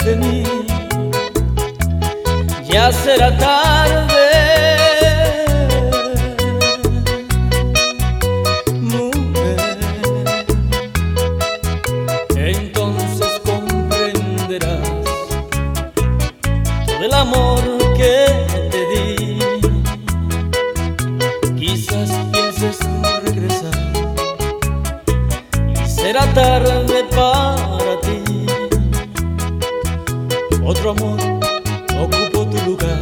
de mí. Ya será tarde, mujer. Entonces comprenderás todo el amor que te di. Quizás pienses regresar y será tarde para ti. Otro amor ocupó tu lugar,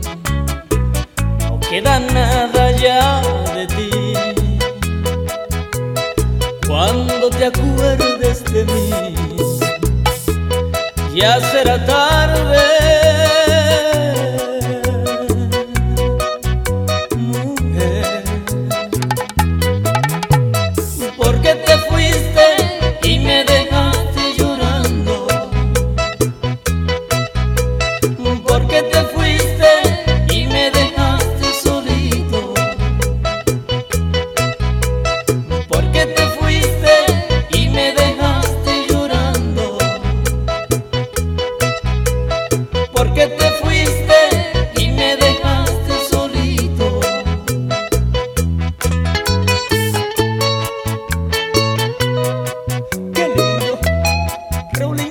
no queda nada ya de ti. Cuando te acuerdes de mí, ya será tarde, mujer. Porque te fuiste y me dejaste llorando. Porque te fuiste y me dejaste solito. Porque te fuiste y me dejaste llorando. Porque te fuiste y me dejaste solito. Qué lindo, Raulín.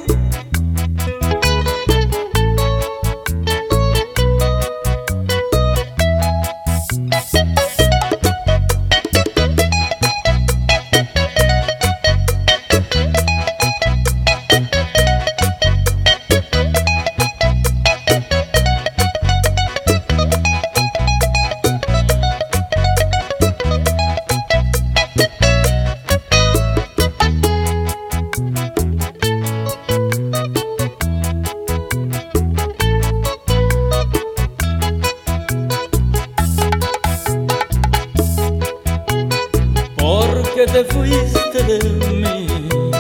Porque te fuiste de mí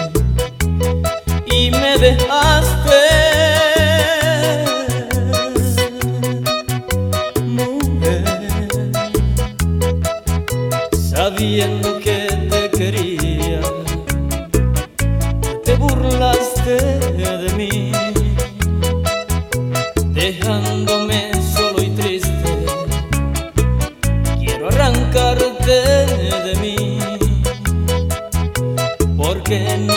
y me dejaste, mujer, sabiendo que te quería, te burlaste de mí, dejándome solo y triste. Quiero arrancarte de mí, porque no